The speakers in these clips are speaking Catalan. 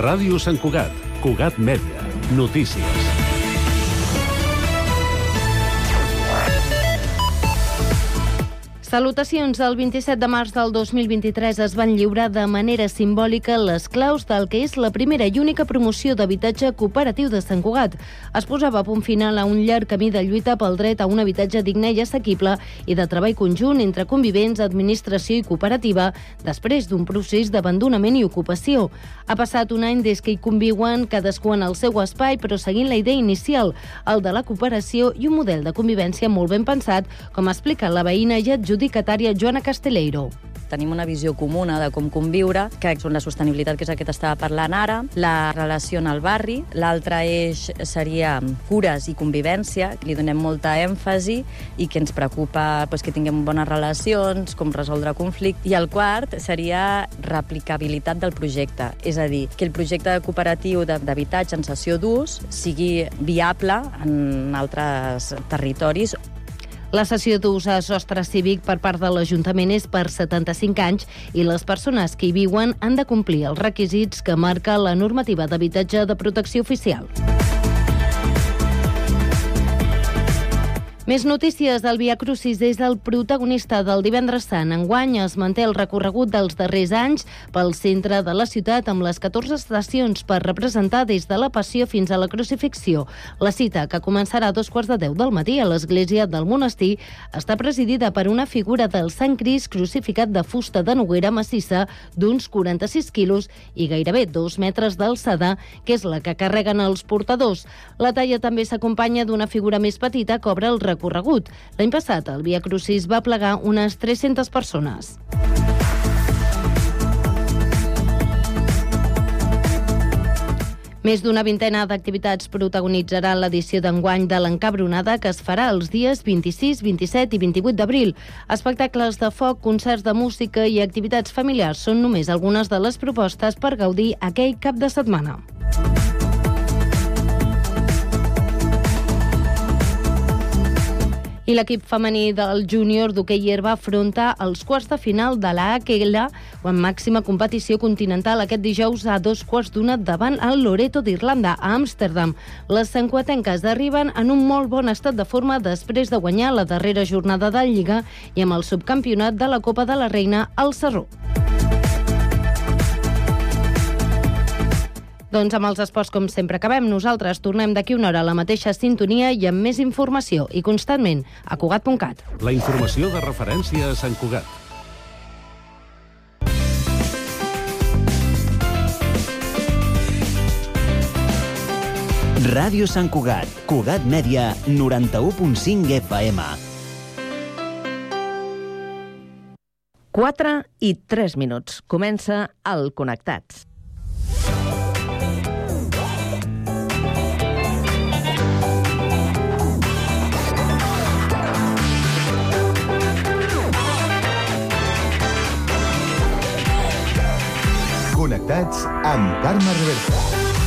Ràdio Sant Cugat, Cugat Mèdia, notícies. Salutacions. El 27 de març del 2023 es van lliurar de manera simbòlica les claus del que és la primera i única promoció d'habitatge cooperatiu de Sant Cugat. Es posava a punt final a un llarg camí de lluita pel dret a un habitatge digne i assequible i de treball conjunt entre convivents, administració i cooperativa després d'un procés d'abandonament i ocupació. Ha passat un any des que hi conviuen cadascú en el seu espai, però seguint la idea inicial, el de la cooperació i un model de convivència molt ben pensat, com explica la veïna i adjudicatària Joana Casteleiro. Tenim una visió comuna de com conviure, que és la sostenibilitat, que és el que t'estava parlant ara, la relació en el barri, l'altre eix seria cures i convivència, li donem molta èmfasi i que ens preocupa que tinguem bones relacions, com resoldre conflicte, i el quart seria replicabilitat del projecte, és a dir, que el projecte cooperatiu d'habitatge en cessió d'ús sigui viable en altres territoris. La cessió d'ús a sostre cívic per part de l'Ajuntament és per 75 anys i les persones que hi viuen han de complir els requisits que marca la normativa d'habitatge de protecció oficial. Més notícies. Del Via Crucis és el protagonista del Divendres Sant. Enguany es manté el recorregut dels darrers anys pel centre de la ciutat amb les 14 estacions per representar des de la Passió fins a la Crucifixió. La cita, que començarà a 9:15 del matí a l'església del monestir, està presidida per una figura del Sant Crist crucificat de fusta de noguera massissa d'uns 46 quilos i gairebé 2 metres d'alçada, que és la que carreguen els portadors. La talla també s'acompanya d'una figura més petita que obre el recorregut. L'any passat, el Via Crucis va plegar unes 300 persones. Més d'una vintena d'activitats protagonitzaran l'edició d'enguany de l'Encabronada, que es farà els dies 26, 27 i 28 d'abril. Espectacles de foc, concerts de música i activitats familiars són només algunes de les propostes per gaudir aquell cap de setmana. I l'equip femení del júnior d'hoquei herba afronta els quarts de final de la AQL en màxima competició continental aquest dijous a 2:15 davant el Loreto d'Irlanda, a Amsterdam. Les santcugatenques arriben en un molt bon estat de forma després de guanyar la darrera jornada de Lliga i amb el subcampionat de la Copa de la Reina al Sarró. Doncs amb els esports, com sempre, acabem. Nosaltres tornem d'aquí una hora a la mateixa sintonia i amb més informació i constantment a Cugat.cat. La informació de referència a Sant Cugat. Ràdio Sant Cugat, Cugat Mèdia, 91.5 FM. 4:03. Comença el Connectats. Connectats amb Carme Reversa.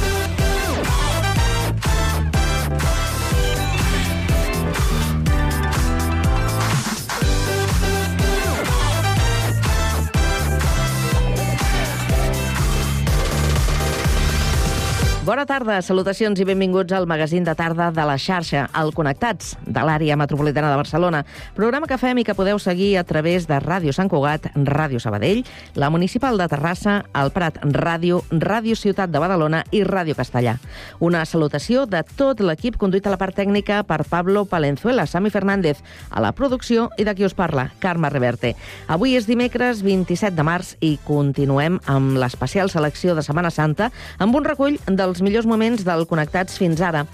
Bona tarda, salutacions i benvinguts al magazín de tarda de la xarxa, el Connectats, de l'àrea metropolitana de Barcelona. Programa que fem i que podeu seguir a través de Ràdio Sant Cugat, Ràdio Sabadell, la Municipal de Terrassa, el Prat Ràdio, Ràdio Ciutat de Badalona i Ràdio Castellà. Una salutació de tot l'equip conduït a la part tècnica per Pablo Palenzuela, Sami Fernández, a la producció i de qui us parla, Carme Reverte. Avui és dimecres 27 de març i continuem amb l'especial selecció de Setmana Santa amb un recull dels millors moments del Connectats fins ara.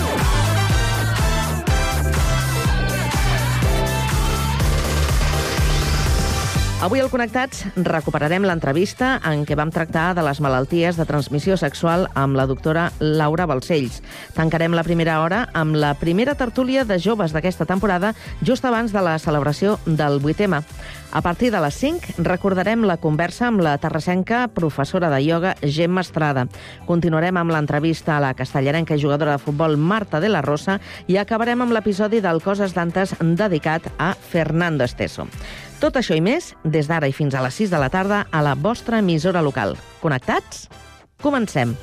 Avui al Connectats recuperarem l'entrevista en què vam tractar de les malalties de transmissió sexual amb la doctora Laura Balcells. Tancarem la primera hora amb la primera tertúlia de joves d'aquesta temporada just abans de la celebració del 8M. A partir de les 5 recordarem la conversa amb la terrassenca professora de ioga Gemma Estrada. Continuarem amb l'entrevista a la castellarenca i jugadora de futbol Marta de la Rosa i acabarem amb l'episodi del Coses d'Antes dedicat a Fernando Esteso. Tot això i més des d'ara i fins a les 6 de la tarda a la vostra emissora local. Connectats? Comencem.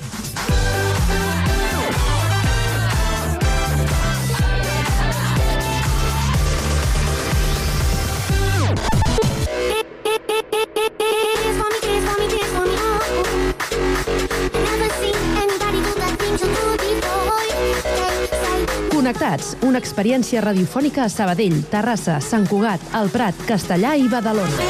Connectats, una experiència radiofònica a Sabadell, Terrassa, Sant Cugat, El Prat, Castellà i Badalona.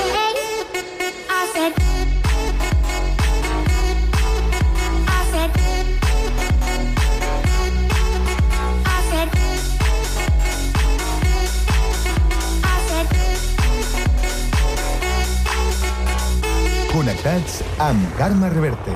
Connectats amb Carme Reverte.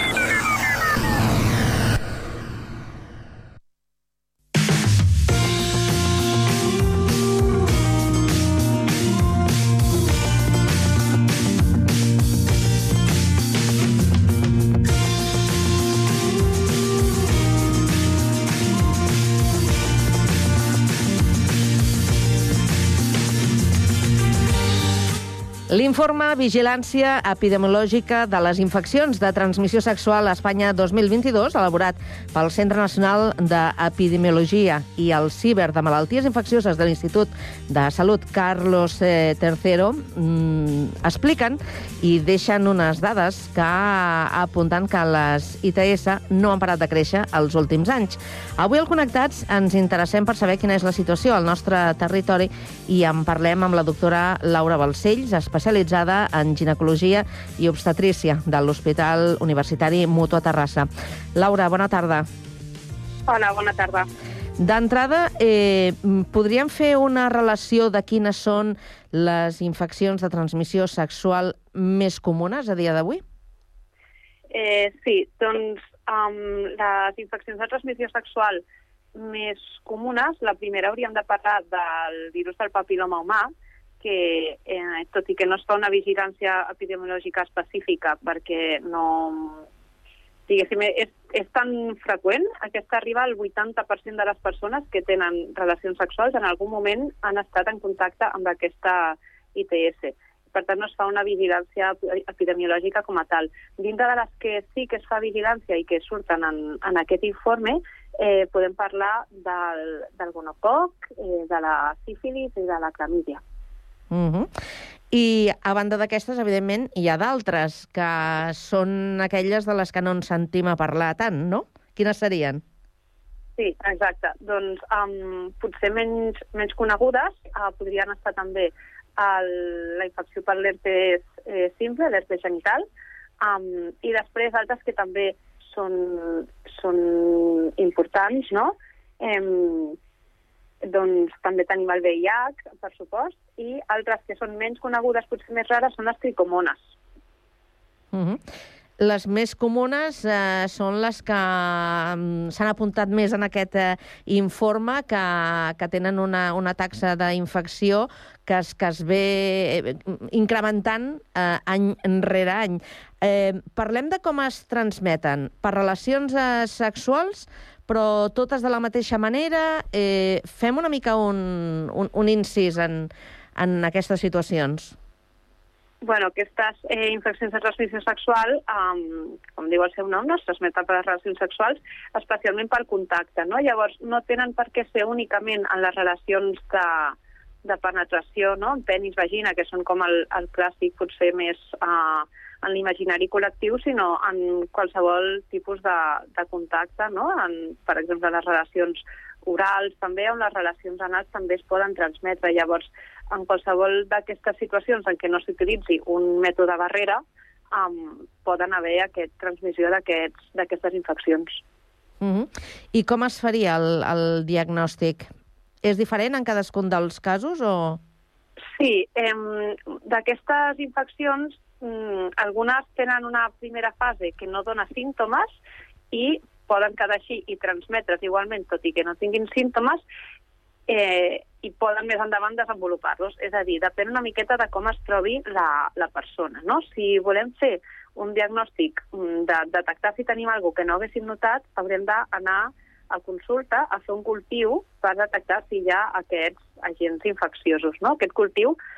L'informe Vigilància Epidemiològica de les Infeccions de Transmissió Sexual a Espanya 2022, elaborat pel Centre Nacional d'Epidemiologia i el Ciber de Malalties Infeccioses de l'Institut de Salut Carlos III, expliquen i deixen unes dades que apunten que les ITS no han parat de créixer els últims anys. Avui al Connectats ens interessem per saber quina és la situació al nostre territori i en parlem amb la doctora Laura Balcells, especialitzada en ginecologia i obstetrícia de l'Hospital Universitari Mutua Terrassa. Laura, bona tarda. Hola, bona tarda. D'entrada, podríem fer una relació de quines són les infeccions de transmissió sexual més comunes a dia d'avui? Sí, doncs les infeccions de transmissió sexual més comunes, la primera hauríem de parlar del virus del papil·loma humà, que tot i que no es fa una vigilància epidemiològica específica perquè no... Diguéssim, és tan freqüent, aquesta arriba al 80% de les persones que tenen relacions sexuals en algun moment han estat en contacte amb aquesta ITS. Per tant, no es fa una vigilància epidemiològica com a tal. Dintre de les que sí que es fa vigilància i que surten en aquest informe, podem parlar del gonococ, de la sífilis i de la clamídia. I a banda d'aquestes, evidentment, hi ha d'altres, que són aquelles de les que no ens sentim a parlar tant, no? Quines serien? Sí, exacte. Doncs potser menys conegudes podrien estar també la infecció per l'herpes simple, l'herpes genital, i després altres que també són importants, no? Doncs també tenim el VIH, per supost, i altres que són menys conegudes, potser més rares, són les tricomones. Les més comunes són les que s'han apuntat més en aquest informe, que tenen una taxa d'infecció que es ve incrementant any rere any. Parlem de com es transmeten. Per relacions sexuals, però totes de la mateixa manera. Fem una mica un incís en aquestes situacions. Bueno, aquestes infeccions de transmissió sexual, com diu el seu nom, no es transmeten per les relacions sexuals, especialment pel contacte, no? Llavors, no tenen per què ser únicament en les relacions de penetració, no? En penis, vagina, que són com el clàssic, potser més en l'imaginari col·lectiu, sinó en qualsevol tipus de contacte, no? Per exemple, les relacions orals també, on les relacions anals també es poden transmetre. Llavors, en qualsevol d'aquestes situacions en què no s'utilitzi un mètode barrera, poden haver transmissió d'aquestes infeccions. I com es faria el diagnòstic? És diferent en cadascun dels casos o...? Sí, d'aquestes infeccions, algunes tenen una primera fase que no dona símptomes i poden quedar així i transmetre's igualment, tot i que no tinguin símptomes, i poden més endavant desenvolupar-los. És a dir, depèn una miqueta de com es trobi la persona, no? Si volem fer un diagnòstic de detectar si tenim alguna cosa que no haguéssim notat, haurem d'anar a consulta a fer un cultiu per detectar si hi ha aquests agents infecciosos, no? Aquest cultiu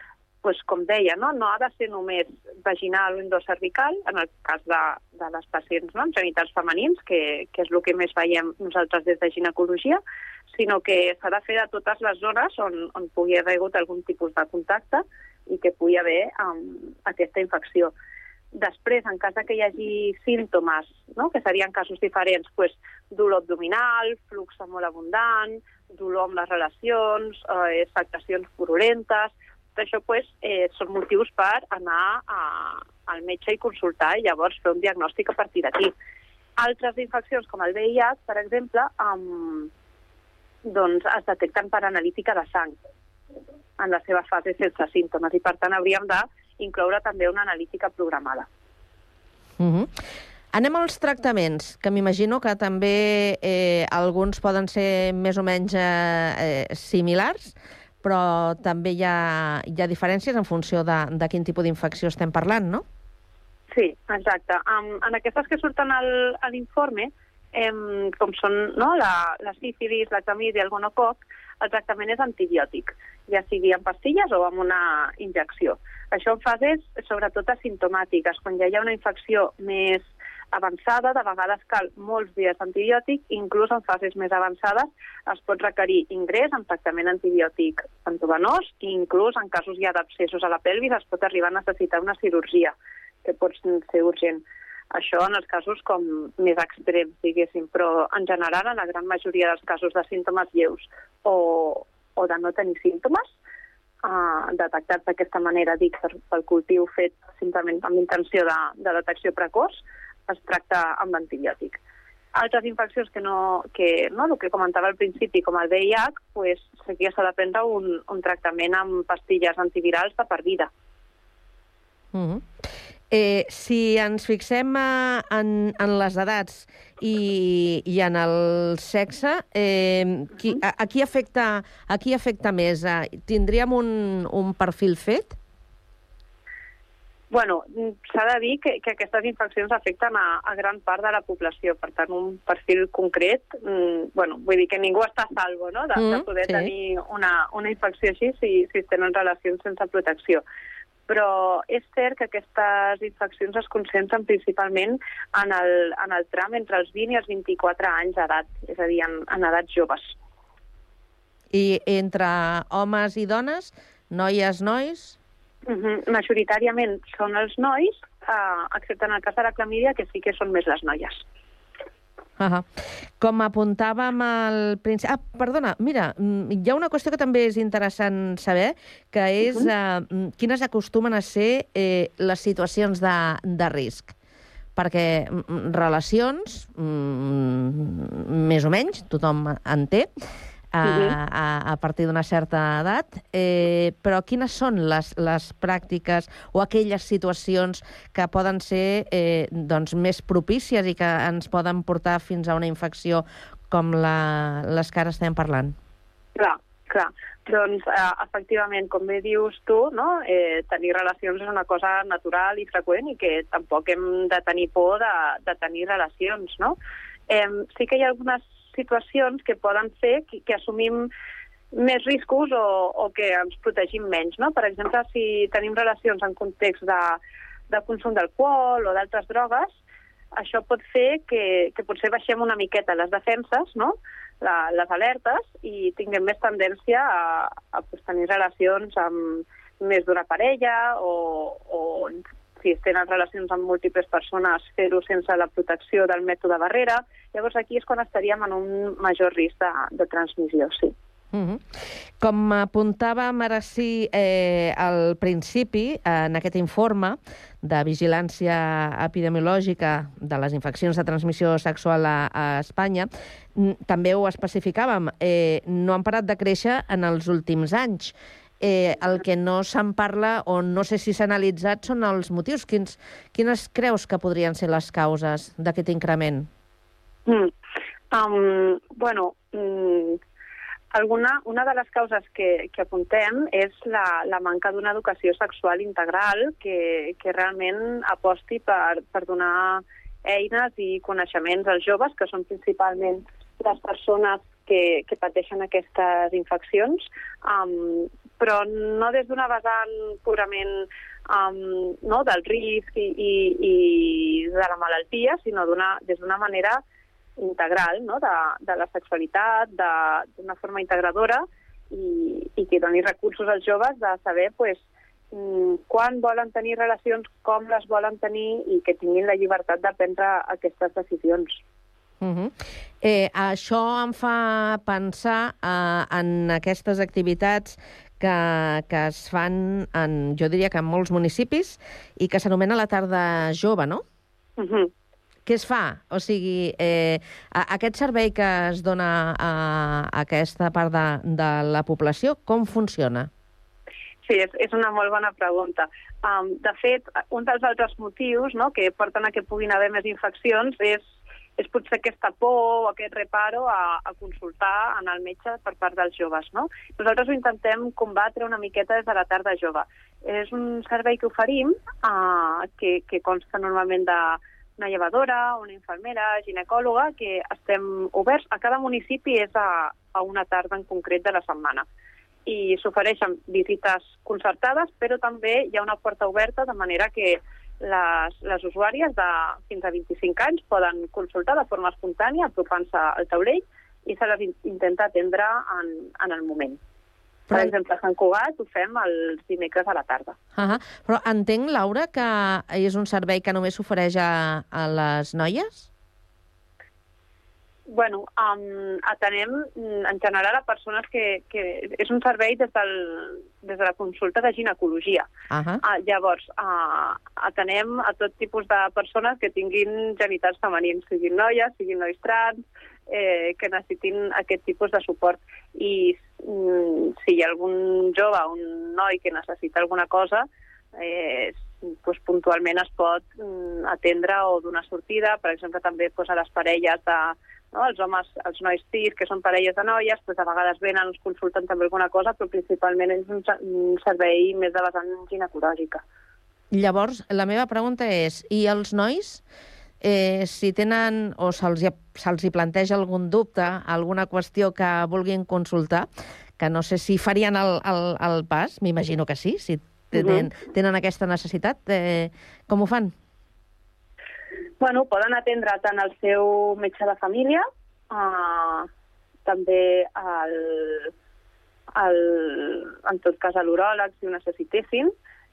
com deia, no ha de ser només vaginal o endocervical, en el cas de les pacients amb genitals femenins, que és el que més veiem nosaltres des de ginecologia, sinó que s'ha de fer de totes les zones on pugui haver hagut algun tipus de contacte i que pugui haver aquesta infecció. Després, en cas que hi hagi símptomes, que serien casos diferents, dolor abdominal, flux molt abundant, dolor amb les relacions, afectacions purulentes, tot això són motius per anar al metge i consultar i llavors fer un diagnòstic a partir d'aquí. Altres infeccions, com el VIH, per exemple, es detecten per analítica de sang en la seva fase sense símptomes i, per tant, hauríem d'incloure també una analítica programada. Anem als tractaments, que m'imagino que també alguns poden ser més o menys similars, però també hi ha diferències en funció de quin tipus d'infecció estem parlant, no? Sí, exacte. En aquestes que surten a l'informe, com són la sífilis, la clamídia, el gonococ, el tractament és antibiòtic, ja sigui en pastilles o amb una injecció. Això en fases sobretot asimptomàtiques. Quan ja hi ha una infecció més avançada, de vegades cal molts dies d'antibiòtic, inclús en fases més avançades es pot requerir ingrés amb tractament antibiòtic endovenós i inclús en casos ja d'abscessos a la pelvis es pot arribar a necessitar una cirurgia, que pot ser urgent. Això en els casos com més extrems, diguéssim, però en general en la gran majoria dels casos de símptomes lleus o de no tenir símptomes, detectats d'aquesta manera, dic, pel cultiu fet simplement amb intenció de detecció precoç, es tracta amb antibiòtic. Altres infeccions el que comentava al principi, com el VIH, aquí s'ha de prendre un tractament amb pastilles antivirals de per vida. Si ens fixem en les edats i en el sexe, a qui afecta més? Tindríem un perfil fet? Bueno, s'ha de dir que aquestes infeccions afecten a gran part de la població, per tant, un perfil concret, vull dir que ningú està a salvo, no?, de poder tenir una infecció així si es tenen relacions sense protecció. Però és cert que aquestes infeccions es concentren principalment en el tram entre els 20 i els 24 anys d'edat, és a dir, en edats joves. I entre homes i dones, noies, nois? Majoritàriament són els nois, excepte en el cas de la clamídia, que sí que són més les noies. Com apuntàvem al principi... Perdona, mira, hi ha una qüestió que també és interessant saber, que és quines acostumen a ser les situacions de risc. Perquè relacions, més o menys, tothom en té, a partir d'una certa edat, però quines són les pràctiques o aquelles situacions que poden ser més propícies i que ens poden portar fins a una infecció com les que ara estem parlant? Clar. Doncs, efectivament, com bé dius tu, tenir relacions és una cosa natural i freqüent i que tampoc hem de tenir por de tenir relacions, no? Sí que hi ha algunes situacions que poden fer que assumim més riscos o que ens protegim menys, no? Per exemple, si tenim relacions en context de consum d'alcohol o d'altres drogues, això pot fer que potser baixem una miqueta les defenses, no?, les alertes, i tinguem més tendència a tenir relacions amb més d'una parella o si es tenen relacions amb múltiples persones, fer-ho sense la protecció del mètode barrera. Llavors aquí és quan estaríem en un major risc de transmissió, sí. Com apuntàvem ara sí al principi, en aquest informe de vigilància epidemiològica de les infeccions de transmissió sexual a Espanya, també ho especificàvem, no han parat de créixer en els últims anys. El que no se'n parla o no sé si s'ha analitzat són els motius. Quines creus que podrien ser les causes d'aquest increment? Una de les causes que apuntem és la manca d'una educació sexual integral que realment aposti per donar eines i coneixements als joves, que són principalment les persones que pateixen aquestes infeccions, però no des d'una vessant purament del risc i de la malaltia, sinó des d'una manera integral, no? De la sexualitat, d'una forma integradora i que doni recursos als joves de saber quan volen tenir relacions, com les volen tenir i que tinguin la llibertat de prendre aquestes decisions. Això em fa pensar en aquestes activitats que es fan, jo diria que en molts municipis, i que s'anomena la tarda jove, no? Què es fa? O sigui, aquest servei que es dona a aquesta part de la població, com funciona? Sí, és una molt bona pregunta. De fet, un dels altres motius que porten a que puguin haver més infeccions és potser aquesta por o aquest reparo a consultar en el metge per part dels joves. Nosaltres ho intentem combatre una miqueta des de la tarda jove. És un servei que oferim que consta normalment d'una llevadora, una infermera, ginecòloga, que estem oberts. A cada municipi és a una tarda en concret de la setmana. I s'ofereixen visites concertades, però també hi ha una porta oberta, de manera que les usuàries de fins a 25 anys poden consultar de forma espontània, apropant-se al taulell, i se les intenta atendre en el moment. Per exemple, a Sant Cugat ho fem els dimecres a la tarda. Però entenc, Laura, que és un servei que només s'ofereix a les noies? Bueno, atenem en general a persones que és un servei des de la consulta de ginecologia. Llavors, atenem a tot tipus de persones que tinguin genitals femenins, siguin noies, siguin nois trans, que necessitin aquest tipus de suport. I si hi ha algun jove o un noi que necessita alguna cosa, puntualment es pot atendre o donar sortida. Per exemple, també a les parelles els homes, els nois cis, que són parelles de noies, a vegades venen, ens consulten també alguna cosa, però principalment és un servei més de vessant ginecològica. Llavors, la meva pregunta és, i els nois, si tenen o se'ls hi planteja algun dubte, alguna qüestió que vulguin consultar, que no sé si farien el pas, m'imagino que sí, si tenen aquesta necessitat, com ho fan? Bueno, poden atendre tant el seu metge de família, també en tot cas a l'uròleg, si ho necessitessin,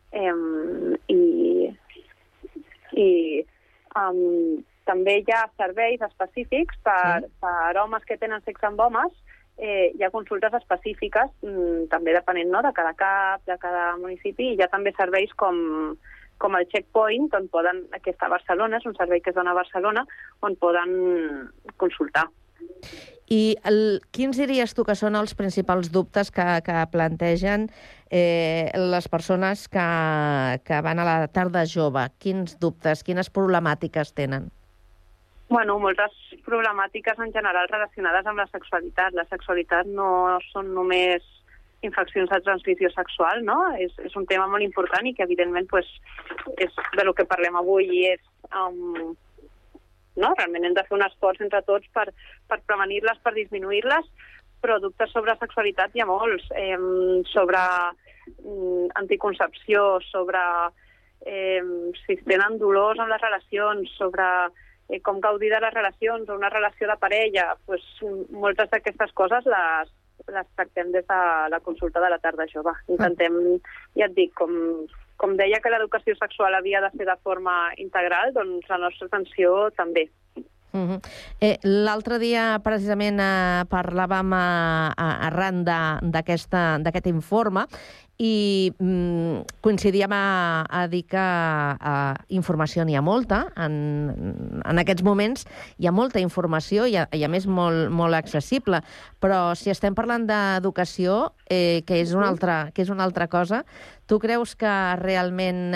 i també hi ha serveis específics per homes que tenen sexe amb homes. Hi ha consultes específiques, també depenent de cada CAP, de cada municipi, i hi ha també serveis com el Checkpoint, on poden, que està a Barcelona, és un servei que es dona a Barcelona, on poden consultar. I quins diries tu que són els principals dubtes que plantegen les persones que van a la tarda jove? Quins dubtes, quines problemàtiques tenen? Bueno, moltes problemàtiques en general relacionades amb la sexualitat. La sexualitat no són només infeccions de transmissió sexual, no? És un tema molt important i que, evidentment, és de lo que parlem avui i és... Realment hem de fer un esforç entre tots per prevenir-les, per disminuir-les, però dubtes sobre sexualitat hi ha molts. Sobre anticoncepció, sobre si tenen dolors en les relacions, sobre com gaudir de les relacions o una relació de parella. Moltes d'aquestes coses les tractem des de la consulta de la tarda jove. Intentem, ja et dic, com deia que l'educació sexual havia de ser de forma integral, doncs la nostra atenció també. L'altre dia, precisament, parlàvem arran d'aquest informe i coincidíem a dir que informació n'hi ha molta. En aquests moments hi ha molta informació i, a més, molt accessible. Però si estem parlant d'educació, que és una altra cosa, tu creus que realment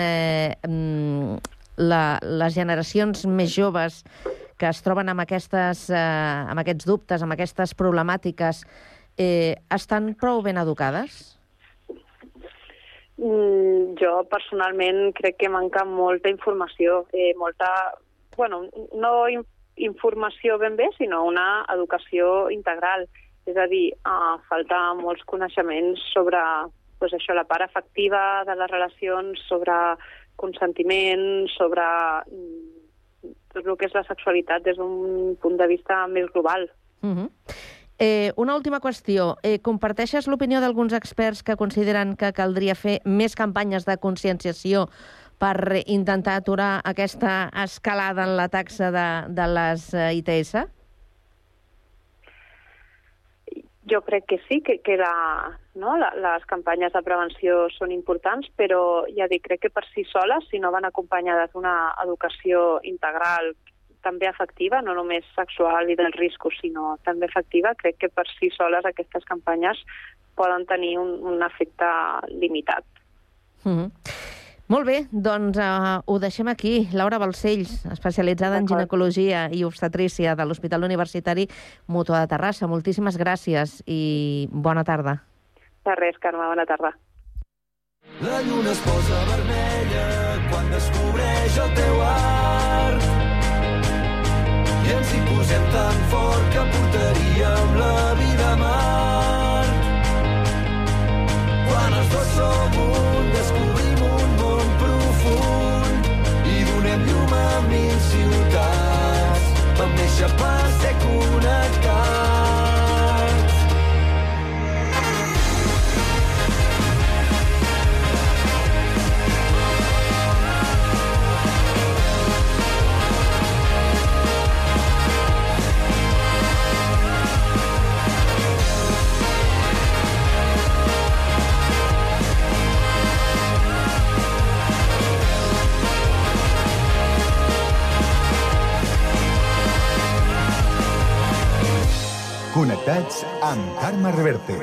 les generacions més joves que es troben amb aquests dubtes, amb aquestes problemàtiques, estan prou ben educades? Jo, personalment, crec que manca molta informació. No informació ben bé, sinó una educació integral. És a dir, falta molts coneixements sobre això, la part afectiva de les relacions, sobre consentiment, sobre tot el que és la sexualitat des d'un punt de vista més global. Una última qüestió. Comparteixes l'opinió d'alguns experts que consideren que caldria fer més campanyes de conscienciació per intentar aturar aquesta escalada en la taxa de les ITS? Jo crec que sí, que les campanyes de prevenció són importants, però ja dic, crec que per si soles, si no van acompanyades d'una educació integral també efectiva, no només sexual i dels riscos, sinó també efectiva, crec que per si soles aquestes campanyes poden tenir un efecte limitat. Molt bé, doncs ho deixem aquí. Laura Balcells, especialitzada en ginecologia i obstetrícia de l'Hospital Universitari Mutua de Terrassa. Moltíssimes gràcies i bona tarda. De res, Carme, bona tarda. La lluna es posa vermella quan descobreix el teu art i ens hi posem tan fort que portaríem la vida a mar. Quan els dos som un, descobrim un món profund i donem llum a 1000 ciutats. Vam néixer per ser connectats. Connectats amb Carme Reverte.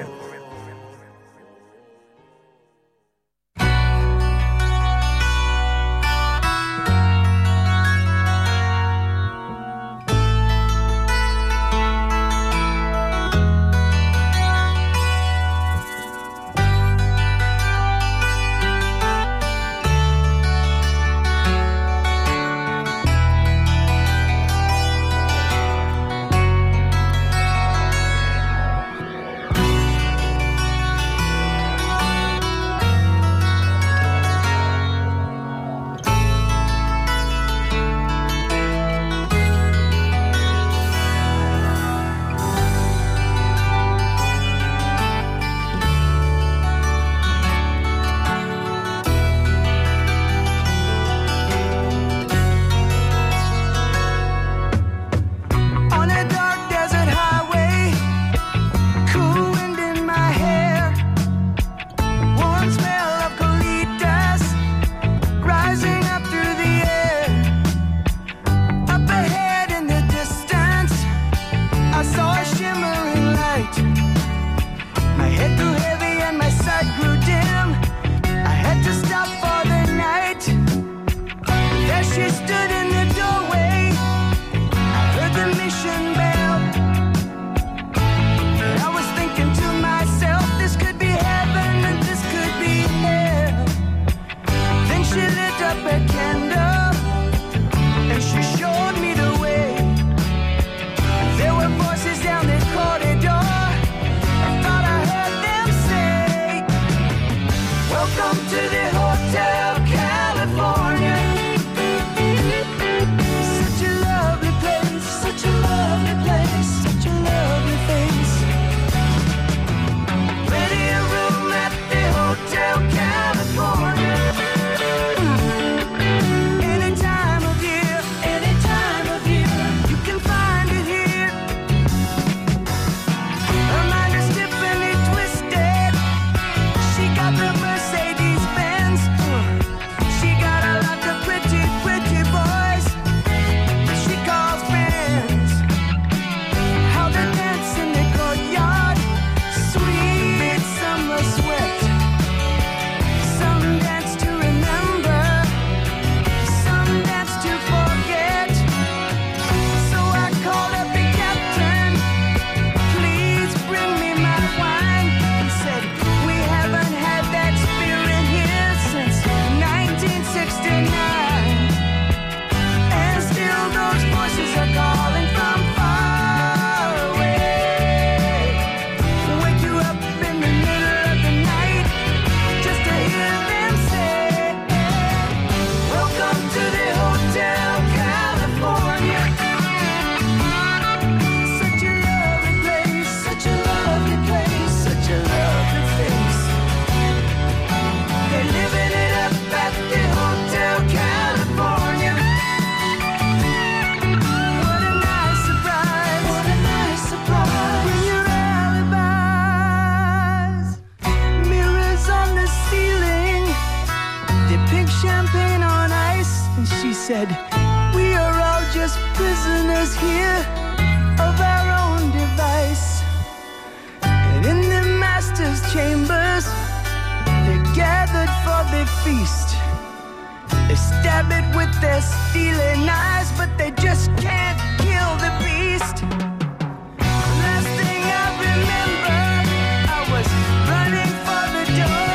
us here of our own device. And in the master's chambers, they're gathered for their feast. They stab it with their steely knives, but they just can't kill the beast. Last thing I remember, I was running for the door.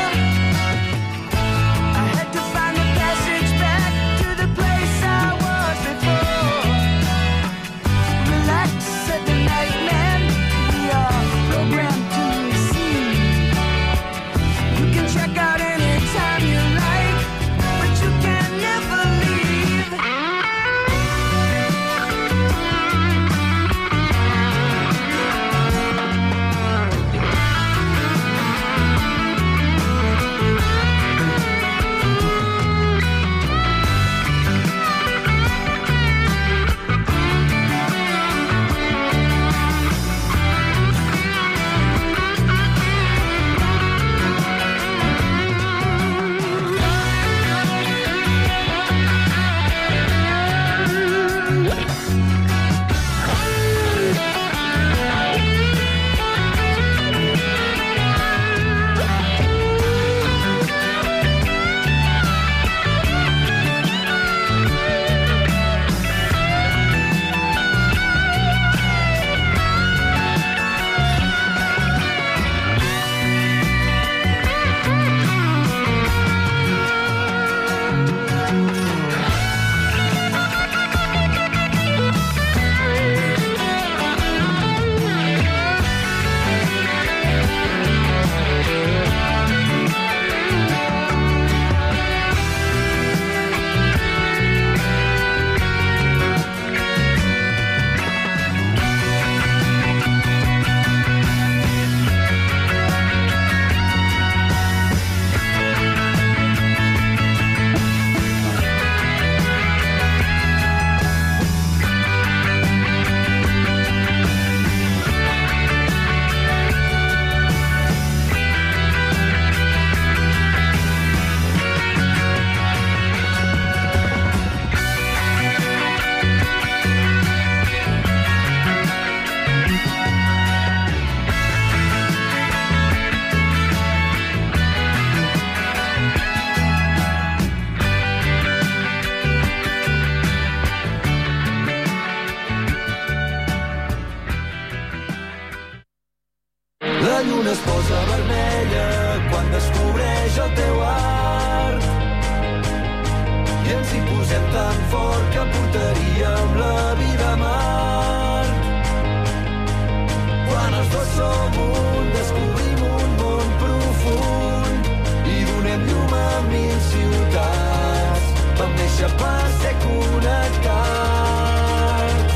I had to find the passage back to the place I was before. Relax, said the nightman, we are programmed to receive. You can check out anytime you like, but you can never leave. La lluna es posa vermella quan descobreix el teu art. I ens hi posem tan fort que portaríem la vida a Mart. Quan els dos som un, descobrim un món profund i donem llum a 1000 ciutats. Vam néixer per ser connectats.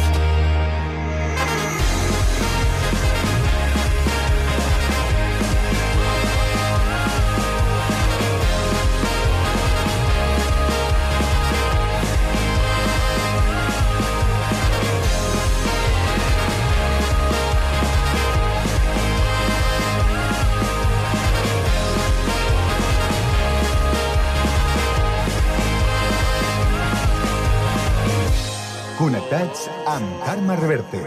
Connectats amb Carme Reverte.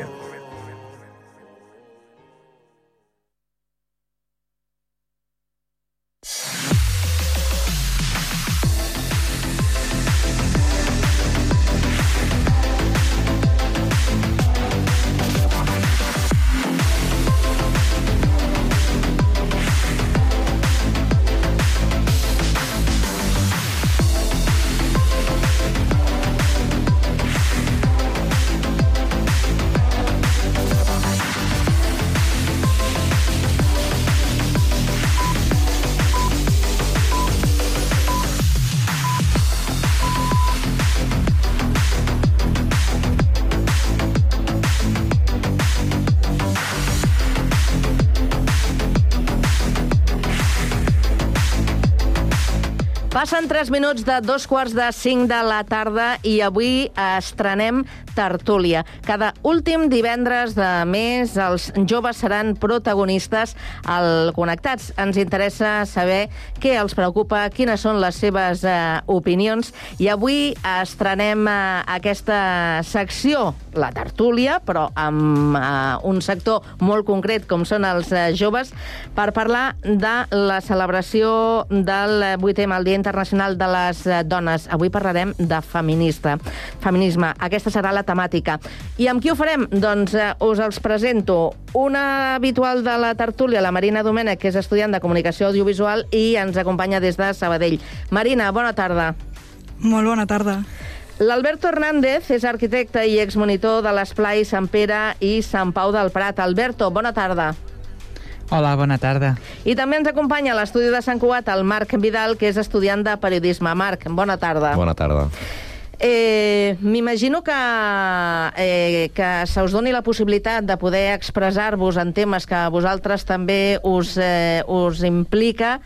Passen 3 minuts de 2:45 de la tarda i avui estrenem tertúlia. Cada últim divendres de mes els joves seran protagonistes al Connectats. Ens interessa saber què els preocupa, quines són les seves opinions, i avui estrenem aquesta secció, la tertúlia, però amb un sector molt concret com són els joves, per parlar de la celebració del 8è, el Dia Internacional de les Dones. Avui parlarem de feminisme. Aquesta serà la temàtica. I amb qui ho farem? Doncs us els presento. Una habitual de la tertúlia, la Marina Domènech, que és estudiant de Comunicació Audiovisual i ens acompanya des de Sabadell. Marina, bona tarda. Molt bona tarda. L'Alberto Hernández és arquitecte i exmonitor de l'Esplai Sant Pere i Sant Pau del Prat. Alberto, bona tarda. Hola, bona tarda. I també ens acompanya a l'estudi de Sant Cugat el Marc Vidal, que és estudiant de periodisme. Marc, bona tarda. Bona tarda. M'imagino que se us doni la possibilitat de poder expressar-vos en temes que a vosaltres també us implica.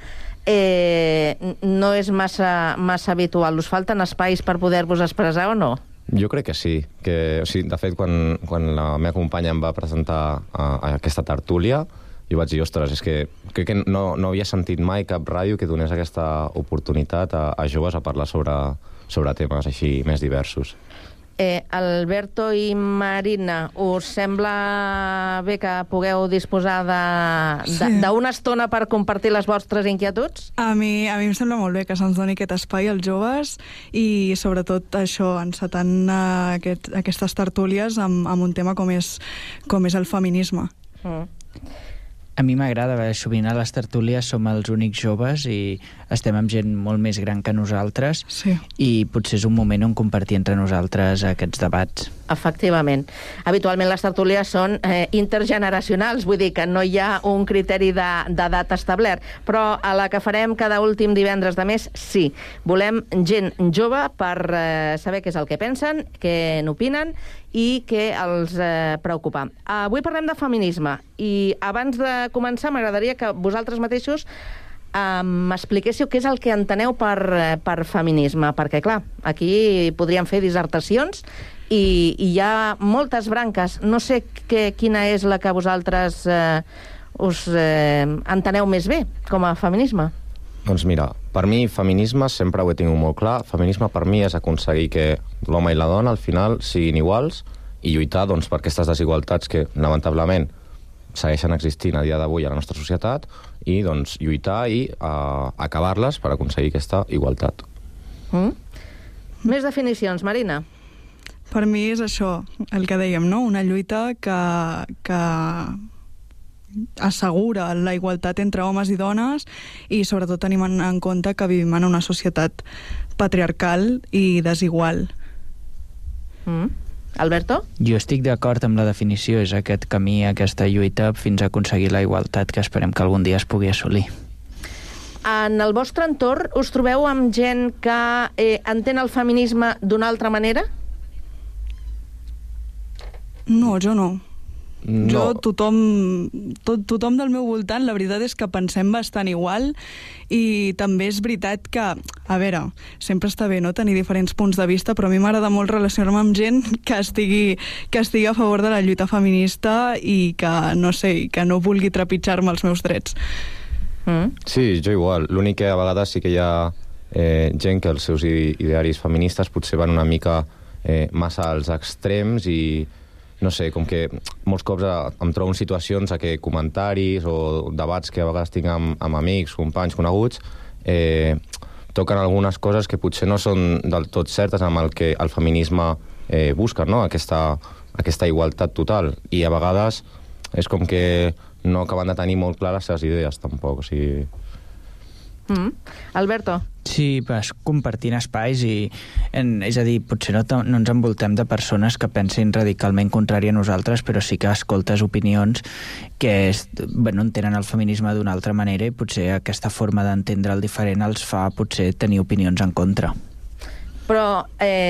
No és massa habitual. Us falten espais per poder-vos expressar o no? Jo crec que sí. De fet, quan la meva companya em va presentar aquesta tertúlia, jo vaig dir, ostres, és que crec que no havia sentit mai cap ràdio que donés aquesta oportunitat a joves a parlar sobre temes així més diversos. Alberto i Marina, us sembla bé que pugueu disposar d'una estona per compartir les vostres inquietuds? A mi em sembla molt bé que se'ns doni aquest espai als joves i sobretot això, encetant aquestes tertúlies amb un tema com és el feminisme. A mi m'agrada, sovint a les tertúlies som els únics joves i estem amb gent molt més gran que nosaltres, sí. I potser és un moment on compartir entre nosaltres aquests debats. Efectivament. Habitualment les tertúlies són intergeneracionals, vull dir que no hi ha un criteri d'edat establert, però a la que farem cada últim divendres de mes, sí. Volem gent jove per saber què és el que pensen, què n'opinen i què els preocupa. Avui parlem de feminisme i abans de començar m'agradaria que vosaltres mateixos m'expliquéssiu què és el que enteneu per feminisme, perquè clar, aquí podríem fer dissertacions i hi ha moltes branques. No sé quina és la que vosaltres us enteneu més bé com a feminisme. Doncs mira, per mi feminisme sempre ho he tingut molt clar. Feminisme per mi és aconseguir que l'home i la dona al final siguin iguals i lluitar per aquestes desigualtats que lamentablement segueixen existint a dia d'avui a la nostra societat i lluitar i acabar-les per aconseguir aquesta igualtat. Més definicions, Marina? Per mi és això, el que dèiem, no? Una lluita que assegura la igualtat entre homes i dones i sobretot tenim en compte que vivim en una societat patriarcal i desigual. Alberto? Jo estic d'acord amb la definició, és aquest camí, aquesta lluita fins a aconseguir la igualtat que esperem que algun dia es pugui assolir. En el vostre entorn us trobeu amb gent que entén el feminisme d'una altra manera? No, jo no. Jo, tothom del meu voltant, la veritat és que pensem bastant igual i també és veritat que, a veure, sempre està bé no tenir diferents punts de vista, però a mi m'agrada molt relacionar-me amb gent que estigui a favor de la lluita feminista i que, no sé, que no vulgui trepitjar-me els meus drets. Sí, jo igual. L'únic que a vegades sí que hi ha gent que els seus idearis feministes potser van una mica massa als extrems i no sé, com que molts cops em trobo en situacions que comentaris o debats que a vegades tinc amb amics, companys, coneguts, toquen algunes coses que potser no són del tot certes amb el que el feminisme busca, no? Aquesta igualtat total. I a vegades és com que no acaben de tenir molt clares les seves idees, tampoc. O sigui... Alberto? Sí, vas compartint espais i, és a dir, potser no ens envoltem de persones que pensin radicalment contrari a nosaltres, però sí que escoltes opinions que entenen el feminisme d'una altra manera i potser aquesta forma d'entendre el diferent els fa potser tenir opinions en contra. Però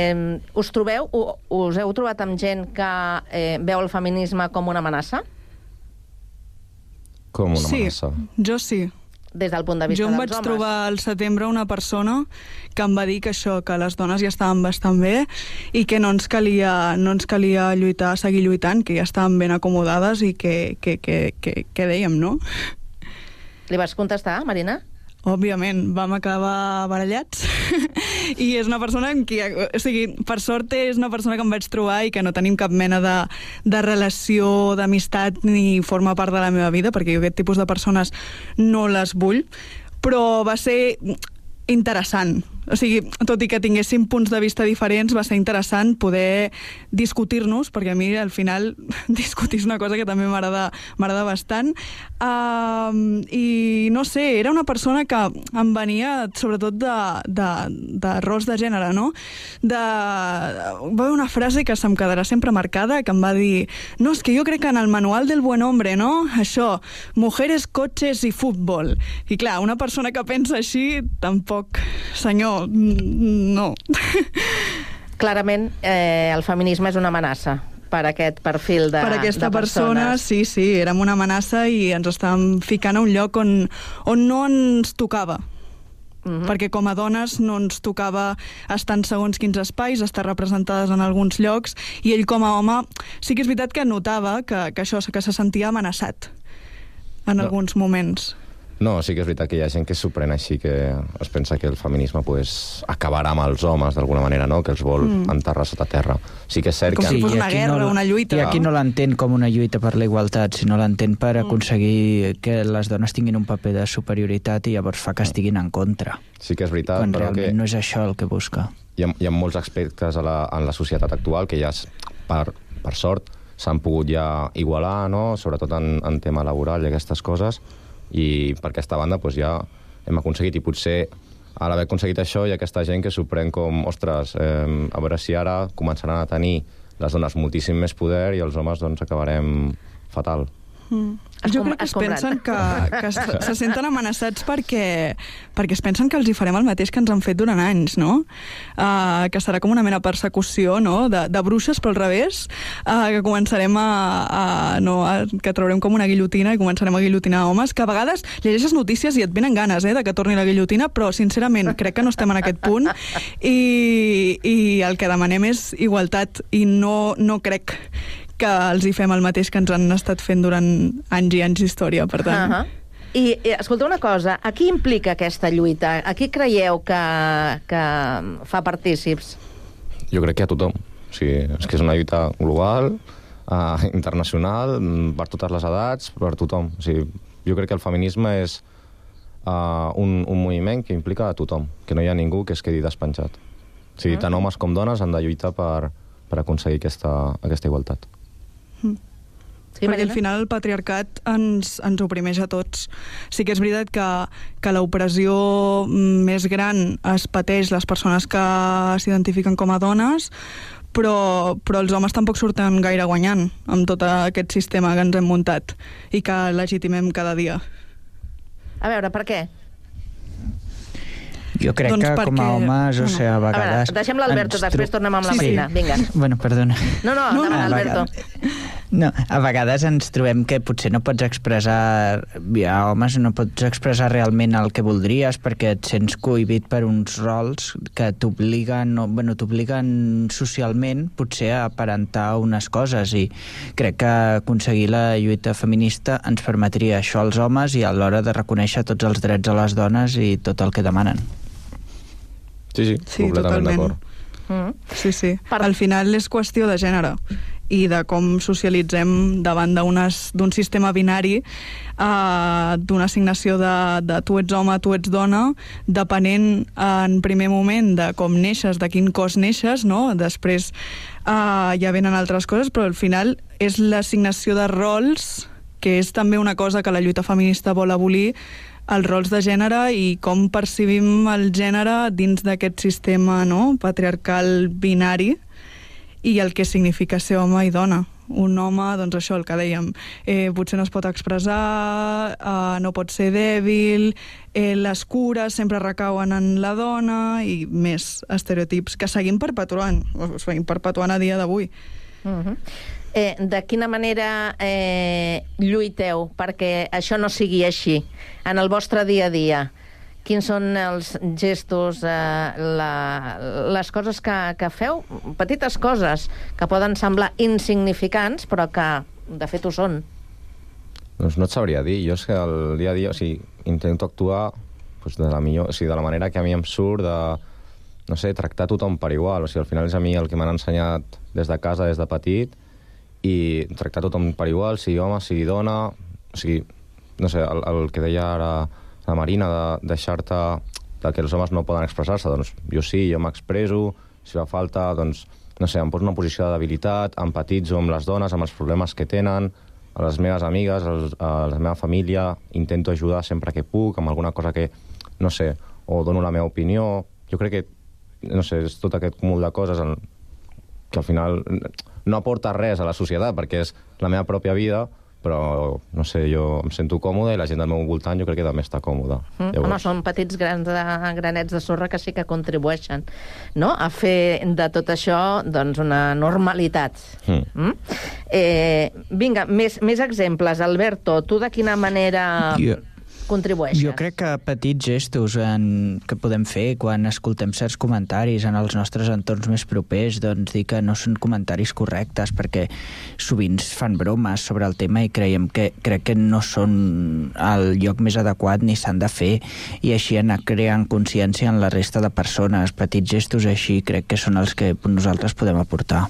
us heu trobat amb gent que veu el feminisme com una amenaça? Com una amenaça? Sí, jo sí. des del punt de vista dels homes. Jo em vaig trobar al setembre una persona que em va dir que això, que les dones ja estaven bastant bé i que no ens calia lluitar, seguir lluitant, que ja estaven ben acomodades i que dèiem, no? Li vas contestar, Marina? Òbviament, vam acabar barallats i és una persona amb qui, o sigui, per sort és una persona que em vaig trobar i que no tenim cap mena de relació, d'amistat ni forma part de la meva vida, perquè jo aquest tipus de persones no les vull, però va ser interessant. O sigui, tot i que tinguéssim punts de vista diferents, va ser interessant poder discutir-nos, perquè a mi, al final, discutir és una cosa que també m'agrada bastant. I, no sé, era una persona que em venia, sobretot, de rols de gènere, no? Va haver una frase que se'm quedarà sempre marcada, que em va dir, no, és que jo crec que en el manual del buen hombre, no? Això, mujeres, cotxes i futbol. I clar, una persona que pensa així, tampoc, senyor, no. Clarament, el feminisme és una amenaça per aquest perfil de persones. Per aquesta persona, sí, érem una amenaça i ens estàvem ficant a un lloc on no ens tocava. Perquè com a dones no ens tocava estar en segons quins espais, estar representades en alguns llocs, i ell com a home sí que és veritat que notava que això, que se sentia amenaçat en alguns moments. No, sí que és veritat que hi ha gent que s'ho pren així, que es pensa que el feminisme acabarà amb els homes d'alguna manera, no? Que els vol enterrar sota terra. Sí que és cert com si fos una guerra, una lluita. I aquí no l'entén com una lluita per la igualtat, sinó l'entén per aconseguir que les dones tinguin un paper de superioritat i llavors fa que estiguin en contra. Sí que és veritat, quan però realment no és això el que busca. Hi ha molts aspectes en la societat actual que ja, per sort, s'han pogut ja igualar, no? Sobretot en tema laboral i aquestes coses, i per aquesta banda ja hem aconseguit, i potser a l'haver aconseguit això hi ha aquesta gent que s'ho pren com, ostres, a veure si ara començaran a tenir les dones moltíssim més poder i els homes doncs acabarem fatal. Jo crec que es pensen que se senten amenaçats perquè es pensen que els hi farem el mateix que ens han fet durant anys, no? Que serà com una mena persecució, no? De bruixes, però al revés, que començarem que traurem com una guillotina i començarem a guillotinar homes, que a vegades llegeixes notícies i et venen ganes de que torni la guillotina, però sincerament crec que no estem en aquest punt i el que demanem és igualtat, i no crec que els hi fem el mateix que ens han estat fent durant anys i anys d'història, per tant. I escolta una cosa, a qui implica aquesta lluita? A qui creieu que fa partícips? Jo crec que a tothom. O sigui, és que és una lluita global, internacional, per totes les edats, per tothom. O sigui, jo crec que el feminisme és un moviment que implica a tothom, que no hi ha ningú que es quedi despenjat. O sigui, tant homes com dones han de lluitar per aconseguir aquesta igualtat. Sí, perquè al final el patriarcat ens oprimeix a tots. Sí que és veritat que l'opressió més gran es pateix les persones que s'identifiquen com a dones, però els homes tampoc surten gaire guanyant amb tot aquest sistema que ens hem muntat i que legitimem cada dia. A veure, per què? Jo crec que com a homes, o sigui, a vegades... A veure, deixem l'Alberto, després tornem amb la Marina. Vinga. Bueno, perdona. No, endavant, Alberto. No, a vegades ens trobem que potser no pots expressar, homes, no pots expressar realment el que voldries perquè et sents cohibit per uns rols que t'obliguen socialment potser a aparentar unes coses, i crec que aconseguir la lluita feminista ens permetria això als homes i a l'hora de reconèixer tots els drets a les dones i tot el que demanen. Sí, completament d'acord. Sí. Al final és qüestió de gènere i de com socialitzem davant d'un sistema binari, d'una assignació de tu ets home, tu ets dona, depenent en primer moment de com neixes, de quin cos neixes, no? Després ja venen altres coses, però al final és l'assignació de rols, que és també una cosa que la lluita feminista vol abolir, els rols de gènere i com percibim el gènere dins d'aquest sistema, no? Patriarcal binari, i el que significa ser home i dona. Un home, doncs això, el que dèiem, potser no es pot expressar, no pot ser dèbil, les cures sempre recauen en la dona i més estereotips que seguim perpetuant a dia d'avui. De quina manera lluiteu perquè això no sigui així en el vostre dia a dia? Quins són els gestos, les coses que feu? Petites coses que poden semblar insignificants, però que de fet ho són. Doncs no et sabria dir. Jo és que el dia a dia, intento actuar de la millor, de la manera que a mi em surt de, no sé, tractar tothom per igual. Al final és a mi el que m'han ensenyat des de casa, des de petit, i tractar tothom per igual, sigui home, sigui dona, no sé, el que deia ara la Marina, de deixar-te que els homes no poden expressar-se, doncs jo sí, jo m'expreso, si fa falta, doncs, no sé, em poso en una posició de debilitat, empatitzo amb les dones, amb els problemes que tenen, a les meves amigues, a la meva família, intento ajudar sempre que puc, amb alguna cosa que, no sé, o dono la meva opinió. Jo crec que, no sé, és tot aquest cúmul de coses que al final no aporta res a la societat, perquè és la meva pròpia vida, però, no sé, jo em sento còmode i la gent del meu voltant jo crec que també està còmoda. Home, són petits granets de sorra que sí que contribueixen, no?, a fer de tot això, doncs, una normalitat. Vinga, més exemples. Alberto, tu de quina manera contribueixes? Jo crec que petits gestos que podem fer quan escoltem certs comentaris en els nostres entorns més propers, doncs dir que no són comentaris correctes, perquè sovint fan bromes sobre el tema i crec que no són el lloc més adequat ni s'han de fer, i així anar creant consciència en la resta de persones. Petits gestos així crec que són els que nosaltres podem aportar.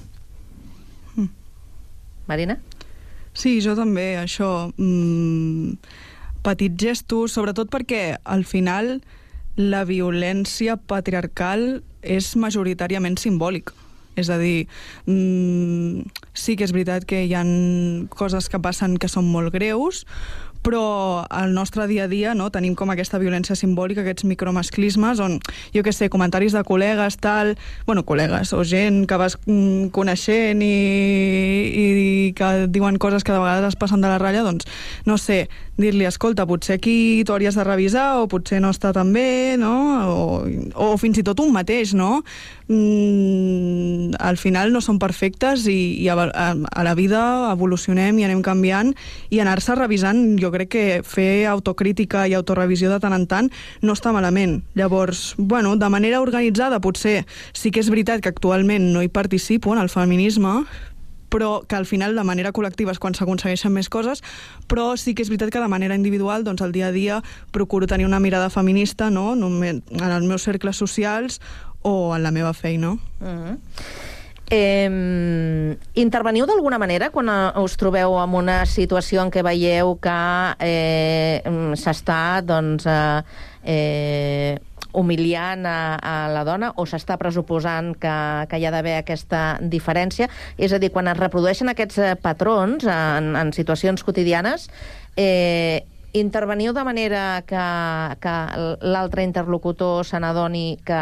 Marina? Sí, jo també, això... petits gestos, sobretot perquè al final la violència patriarcal és majoritàriament simbòlica. És a dir, sí que és veritat que hi ha coses que passen que són molt greus, però al nostre dia a dia tenim com aquesta violència simbòlica, aquests micromasclismes on, jo què sé, comentaris de col·legues, col·legues o gent que vas coneixent i que diuen coses que de vegades es passen de la ratlla, doncs, no sé, dir-li, escolta, potser aquí t'ho hauries de revisar o potser no està tan bé, no? O fins i tot un mateix, no? Al final no són perfectes i a la vida evolucionem i anem canviant, i anar-se revisant, jo crec que fer autocrítica i autorevisió de tant en tant no està malament. Llavors, de manera organitzada potser sí que és veritat que actualment no hi participo en el feminisme, però que al final de manera col·lectiva és quan s'aconsegueixen més coses, però sí que és veritat que de manera individual, doncs al dia a dia procuro tenir una mirada feminista, no?, en els meus cercles socials o en la meva feina. Interveniu d'alguna manera quan us trobeu en una situació en què veieu que s'està, doncs, humiliant a la dona, o s'està pressuposant que hi ha d'haver aquesta diferència? És a dir, quan es reprodueixen aquests patrons en situacions quotidianes, interveniu de manera que l'altre interlocutor se n'adoni que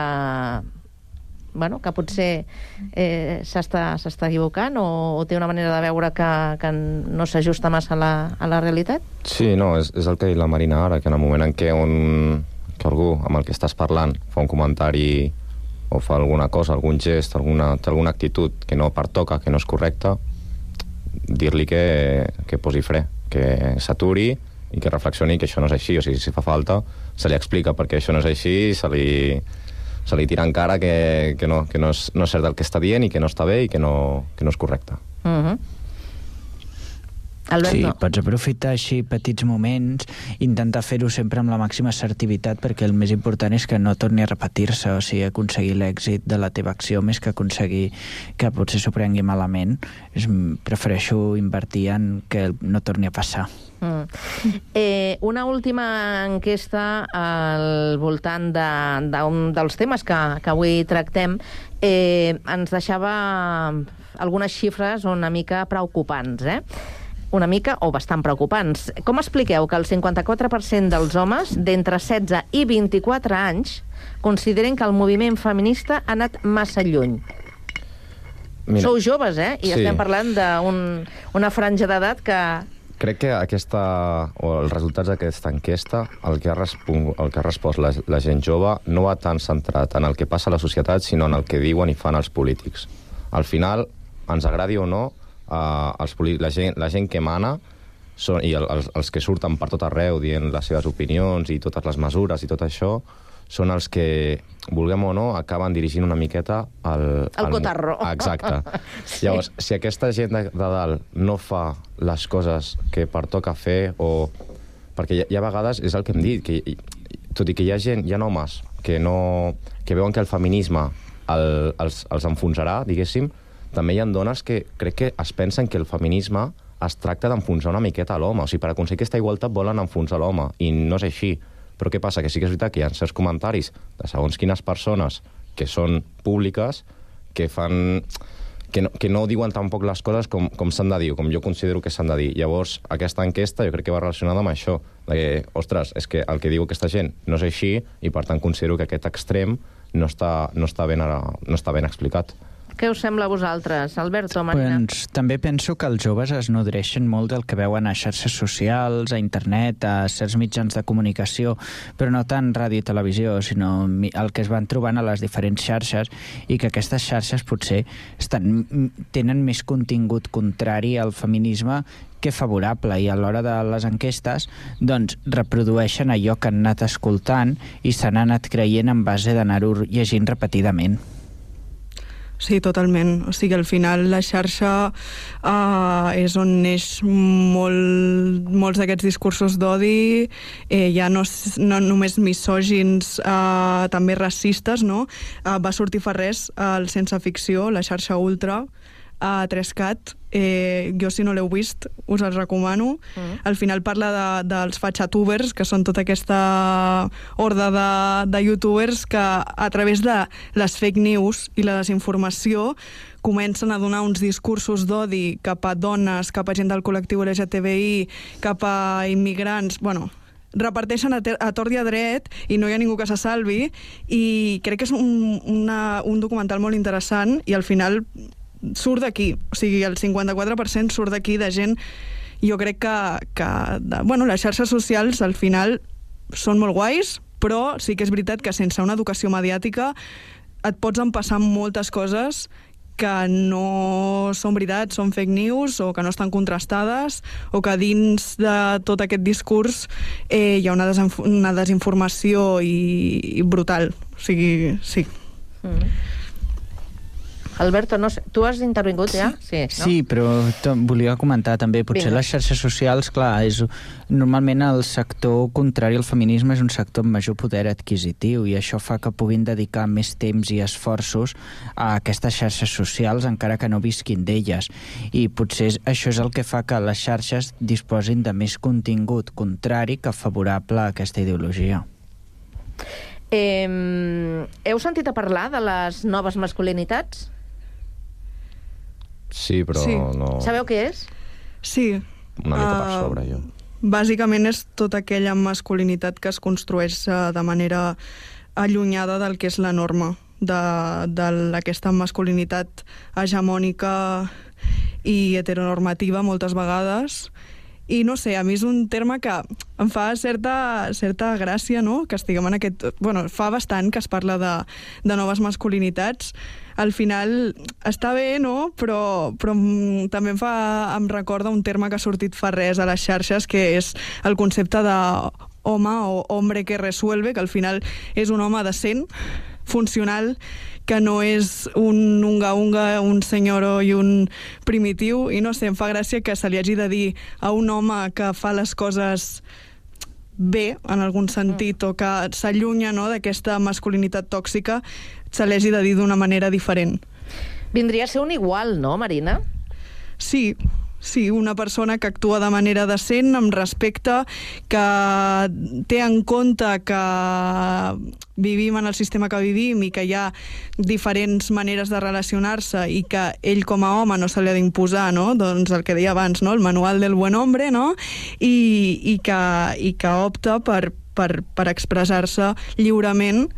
potser s'està equivocant, o té una manera de veure que no s'ajusta massa a la realitat? Sí, no, és el que ha dit la Marina ara, que en el moment en què algú amb el que estàs parlant fa un comentari o fa alguna cosa, algun gest, té alguna actitud que no pertoca, que no és correcta, dir-li que posi fre, que s'aturi i que reflexioni que això no és així. O sigui, si fa falta, se li explica perquè això no és així, se li tira en cara que no és cert el que està dient i que no està bé i que no és correcte. Sí, pots aprofitar així petits moments, intentar fer-ho sempre amb la màxima assertivitat, perquè el més important és que no torni a repetir-se, o sigui, aconseguir l'èxit de la teva acció més que aconseguir que potser s'ho prengui malament. Prefereixo invertir en que no torni a passar. Una última enquesta al voltant d'un dels temes que avui tractem ens deixava algunes xifres una mica preocupants, una mica o bastant preocupants. Com expliqueu que el 54% dels homes d'entre 16 i 24 anys consideren que el moviment feminista ha anat massa lluny? Sou joves, I estem parlant d'una franja d'edat que... Crec que els resultats d'aquesta enquesta, el que ha respost la gent jove no va tan centrat en el que passa a la societat, sinó en el que diuen i fan els polítics. Al final, ens agradi o no, la gent que mana i els que surten per tot arreu dient les seves opinions i totes les mesures i tot això, són els que, vulguem o no, acaben dirigint una miqueta el cotarro. Exacte. Sí. Llavors, si aquesta gent de dalt no fa les coses que pertoca fer, o... perquè hi ha vegades, és el que hem dit, que tot i que hi ha homes que veuen que el feminisme els enfonsarà, diguéssim, també hi ha dones que crec que es pensen que el feminisme es tracta d'enfonsar una miqueta a l'home. O sigui, per aconseguir aquesta igualtat volen enfonsar l'home, i no és així. Però què passa? Que sí que és veritat que hi ha certs comentaris de segons quines persones que són públiques que fan... que no diuen tampoc les coses com s'han de dir, com jo considero que s'han de dir. Llavors, aquesta enquesta jo crec que va relacionada amb això, de que, ostres, és que el que diu aquesta gent no és així, i per tant considero que aquest extrem no està ben explicat. Què us sembla a vosaltres, Alberto, Marina? Doncs també penso que els joves es nodreixen molt del que veuen a xarxes socials, a internet, a certs mitjans de comunicació, però no tant ràdio i televisió, sinó el que es van trobant a les diferents xarxes, i que aquestes xarxes potser tenen més contingut contrari al feminisme que favorable, i a l'hora de les enquestes doncs reprodueixen allò que han anat escoltant i se n'han anat creient en base d'anar-ho llegint repetidament. Sí, totalment. O sigui, al final la xarxa és on neix molts d'aquests discursos d'odi, ja no només misògins, també racistes, no? Va sortir fa res al Sense Ficció, la xarxa Ultra, a 3cat. Jo, si no l'heu vist, us els recomano. Al final parla dels fatxatubers, que són tota aquesta horda de youtubers que a través de les fake news i la desinformació comencen a donar uns discursos d'odi cap a dones, cap a gent del col·lectiu LGTBI, cap a immigrants, bueno, reparteixen a tort i a dret i no hi ha ningú que se salvi, i crec que és un documental molt interessant, i al final surt d'aquí, o sigui, el 54% surt d'aquí de gent. Jo crec que les xarxes socials al final són molt guais, però sí que és veritat que sense una educació mediàtica et pots empassar moltes coses que no són veritat, són fake news, o que no estan contrastades, o que dins de tot aquest discurs hi ha una desinformació i brutal. O sigui, sí. Alberto, no sé, tu has intervingut ja? Sí, no? Sí, però volia comentar també, potser les xarxes socials, clar, normalment el sector contrari al feminisme és un sector amb major poder adquisitiu, i això fa que puguin dedicar més temps i esforços a aquestes xarxes socials, encara que no visquin d'elles. I potser això és el que fa que les xarxes disposin de més contingut contrari que favorable a aquesta ideologia. Heu sentit a parlar de les noves masculinitats? Sí, però no... Sabeu què és? Sí. Una mica per sobre, jo. Bàsicament és tota aquella masculinitat que es construeix de manera allunyada del que és la norma, d'aquesta masculinitat hegemònica i heteronormativa moltes vegades. I no sé, a mi és un terme que em fa certa gràcia, no?, que estiguem en aquest... Bueno, fa bastant que es parla de noves masculinitats. Al final està bé, no?, però també em recorda un terme que ha sortit fa res a les xarxes, que és el concepte d'home o hombre que resuelve, que al final és un home decent, funcional, que no és un unga-unga, un senyoro i un primitiu, i no sé, em fa gràcia que se li hagi de dir a un home que fa les coses bé, en algun sentit, o que s'allunya, no?, d'aquesta masculinitat tòxica, se li hagi de dir d'una manera diferent. Vindria a ser un igual, no, Marina? Sí, una persona que actua de manera decent, amb respecte, que té en compte que vivim en el sistema que vivim i que hi ha diferents maneres de relacionar-se, i que ell com a home no se li ha d'imposar, no?, doncs el que deia abans, no?, el manual del buen hombre, no?, i que opta per expressar-se lliurement,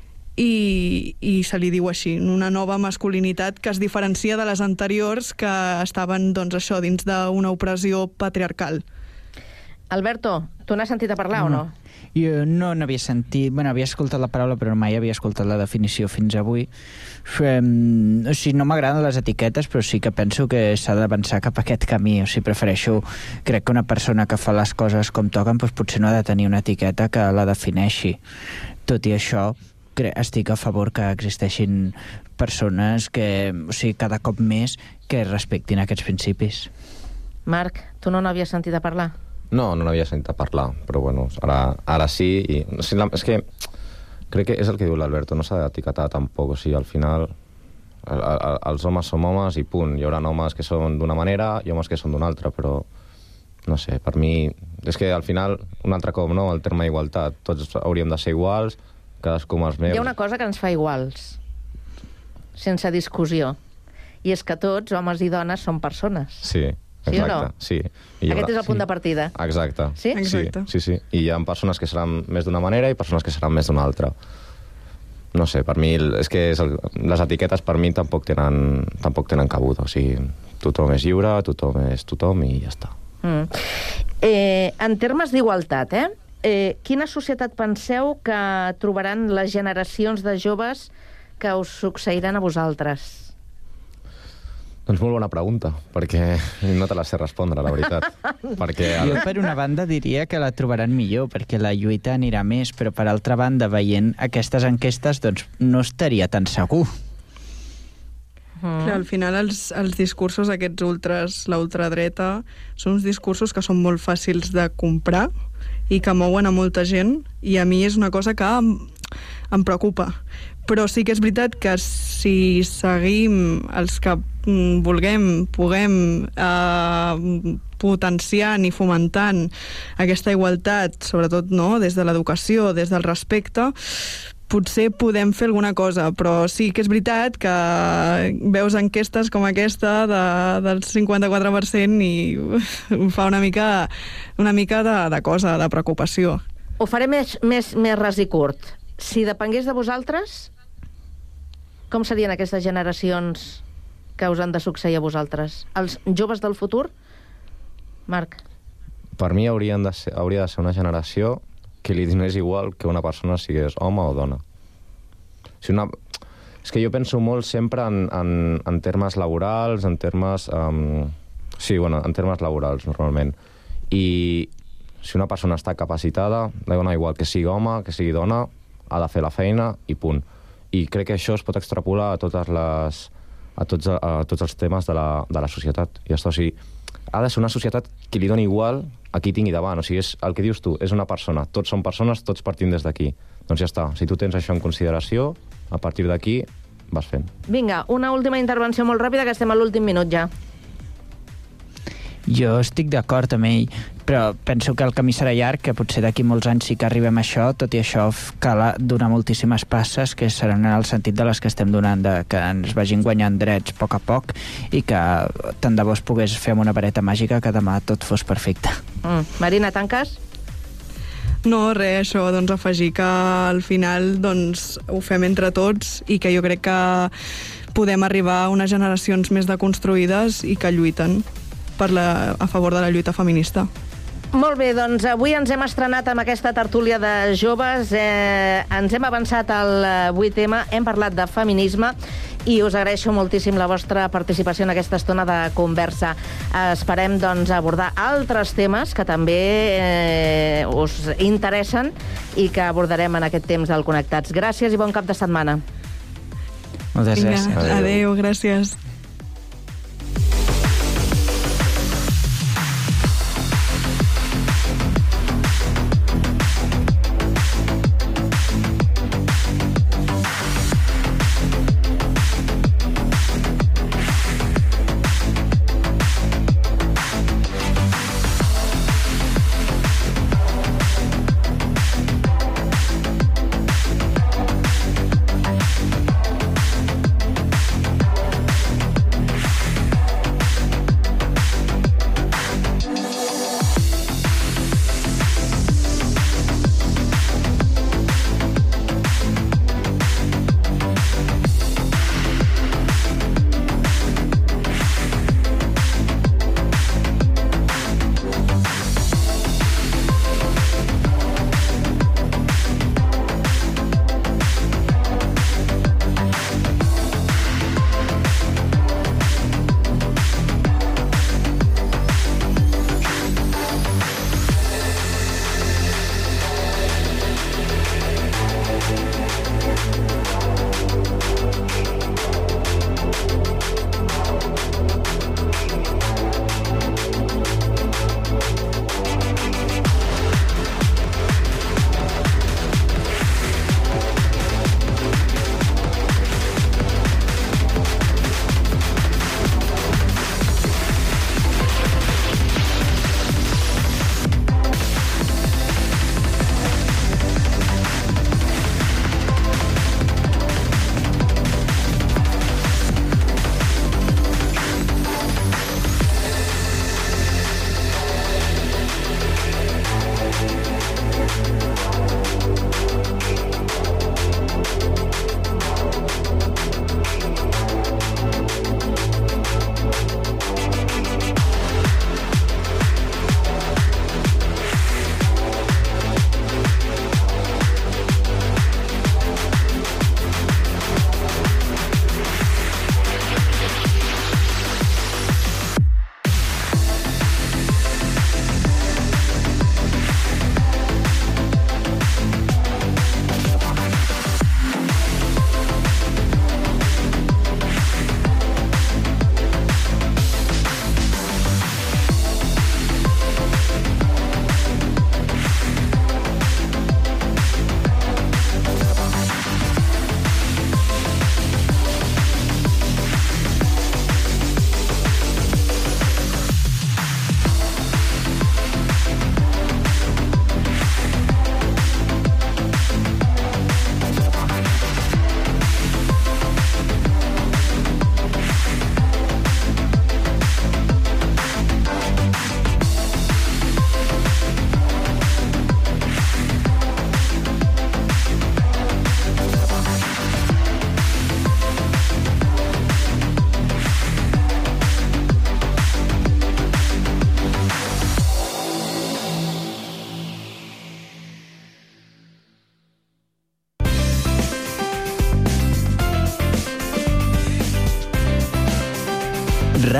i se li diu així, una nova masculinitat que es diferencia de les anteriors, que estaven, doncs, això, dins d'una opressió patriarcal. Alberto, tu n'has sentit a parlar o no? Jo no n'havia sentit... Bueno, havia escoltat la paraula, però mai havia escoltat la definició fins avui. O sigui, no m'agraden les etiquetes, però sí que penso que s'ha d'avançar cap a aquest camí. O sigui, prefereixo... Crec que una persona que fa les coses com toquen, doncs potser no ha de tenir una etiqueta que la defineixi. Tot i això, estic a favor que existeixin persones que, o sigui, cada cop més que respectin aquests principis. Marc, tu no n'havies sentit a parlar? No n'havia sentit a parlar, però bueno, ara sí. I, és que crec que és el que diu l'Alberto, no s'ha d'etiquetar tampoc. O sigui, al final els homes som homes i punt. Hi haurà homes que són d'una manera i homes que són d'una altra, però no sé, per mi... És que al final, un altre cop, no?, el terme igualtat. Tots hauríem de ser iguals, cadascú amb els meus... Hi ha una cosa que ens fa iguals, sense discussió, i és que tots, homes i dones, som persones. Sí. Exacte, sí o no? Sí. Aquest és el punt de partida. Exacte. Sí? Exacte. Sí. I hi ha persones que seran més d'una manera i persones que seran més d'una altra. No sé, per mi, és que les etiquetes per mi tampoc tenen cabuda. O sigui, tothom és lliure, tothom és tothom i ja està. En termes d'igualtat, quina societat penseu que trobaran les generacions de joves que us succeiran a vosaltres? Doncs molt bona pregunta, perquè no te la sé respondre, la veritat. Jo, per una banda, diria que la trobaran millor, perquè la lluita anirà més, però per altra banda, veient aquestes enquestes, doncs no estaria tan segur. Clar, al final els discursos aquests ultres, la ultradreta, són uns discursos que són molt fàcils de comprar i que mouen a molta gent, i a mi és una cosa que em preocupa. Però sí que és veritat que si seguim els que puguem potenciant i fomentant aquesta igualtat, sobretot des de l'educació, des del respecte, potser podem fer alguna cosa, però sí que és veritat que veus enquestes com aquesta del 54% i fa una mica de cosa, de preocupació. Ho faré més ras i curt. Si depengués de vosaltres, com serien aquestes generacions que us han de succeir a vosaltres? Els joves del futur? Marc? Per mi hauria de ser una generació que li donés igual que una persona sigués home o dona. És que jo penso molt sempre en termes laborals, en termes... en termes laborals, normalment. I si una persona està capacitada, dona igual que sigui home, que sigui dona, ha de fer la feina i punt. I crec que això es pot extrapolar a tots els temes de la societat. I o sigui, ha de ser una societat que li doni igual a qui tingui davant. O sigui, és el que dius tu, és una persona. Tots són persones, tots partim des d'aquí. Doncs ja està. Si tu tens això en consideració, a partir d'aquí vas fent. Vinga, una última intervenció molt ràpida, que estem a l'últim minut ja. Jo estic d'acord amb ell, però penso que el camí serà llarg, que potser d'aquí molts anys sí que arribem a això, tot i això cal donar moltíssimes passes que seran en el sentit de les que estem donant, que ens vagin guanyant drets a poc, i que tant de bo es pogués fer amb una vareta màgica que demà tot fos perfecte. Marina, tanques? No, res, això, doncs afegir que al final ho fem entre tots i que jo crec que podem arribar a unes generacions més deconstruïdes i que lluiten a favor de la lluita feminista. Molt bé, doncs avui ens hem estrenat amb aquesta tertúlia de joves, ens hem avançat al 8M, hem parlat de feminisme i us agraeixo moltíssim la vostra participació en aquesta estona de conversa. Esperem, doncs, abordar altres temes que també us interessen i que abordarem en aquest temps del Connectats. Gràcies i bon cap de setmana. Moltes gràcies. Adéu, gràcies.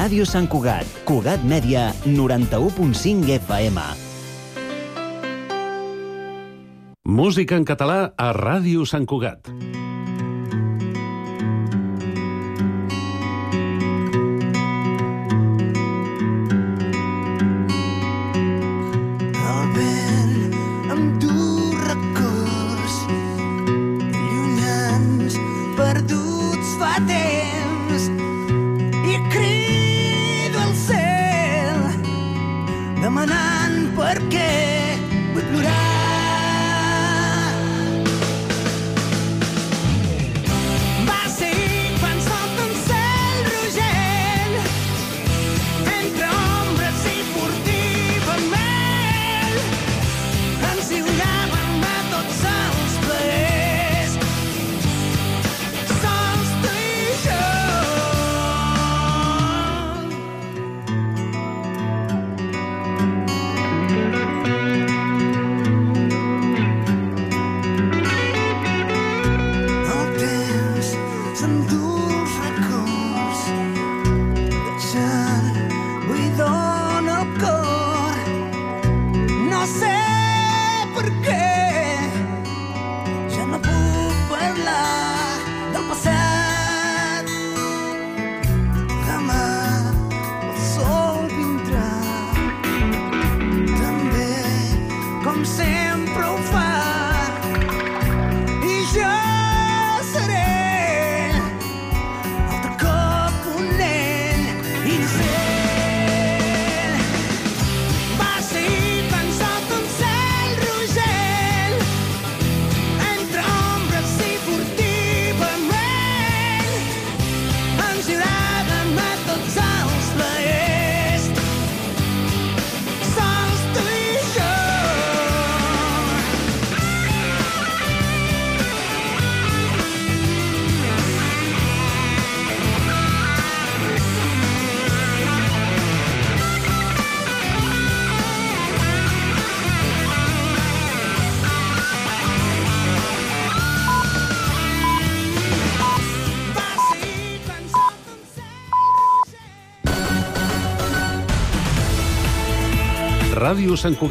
Ràdio Sant Cugat, Cugat Mèdia, 91.5 FM. Música en català a Ràdio Sant Cugat. Demanant per què vull plorar. Va ser quan sota un cel rogent, entre ombres i furtivament, ens lliuràvem a tots els plaers, sols tu i jo. Ràdio Sant Cugat.